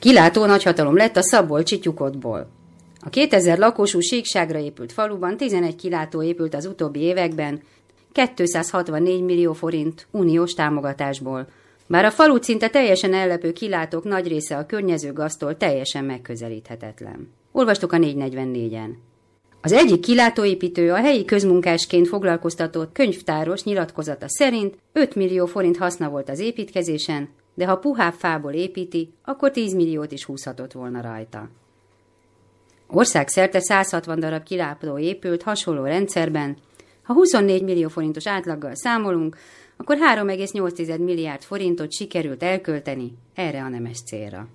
Kilátó nagyhatalom lett a szabolcsi Tyukodból. A 2000 lakosú síkságra épült faluban 11 kilátó épült az utóbbi években, 264 millió forint uniós támogatásból. Bár a falut szinte teljesen ellepő kilátók nagy része a környező gaztól teljesen megközelíthetetlen. Olvastuk a 444-en. Az egyik kilátóépítő a helyi közmunkásként foglalkoztatott könyvtáros nyilatkozata szerint 5 millió forint haszna volt az építkezésen, de ha puhább fából építi, akkor 10 milliót is húzhatott volna rajta. Országszerte 160 darab kilátó épült hasonló rendszerben. Ha 24 millió forintos átlaggal számolunk, akkor 3,8 milliárd forintot sikerült elkölteni erre a nemes célra.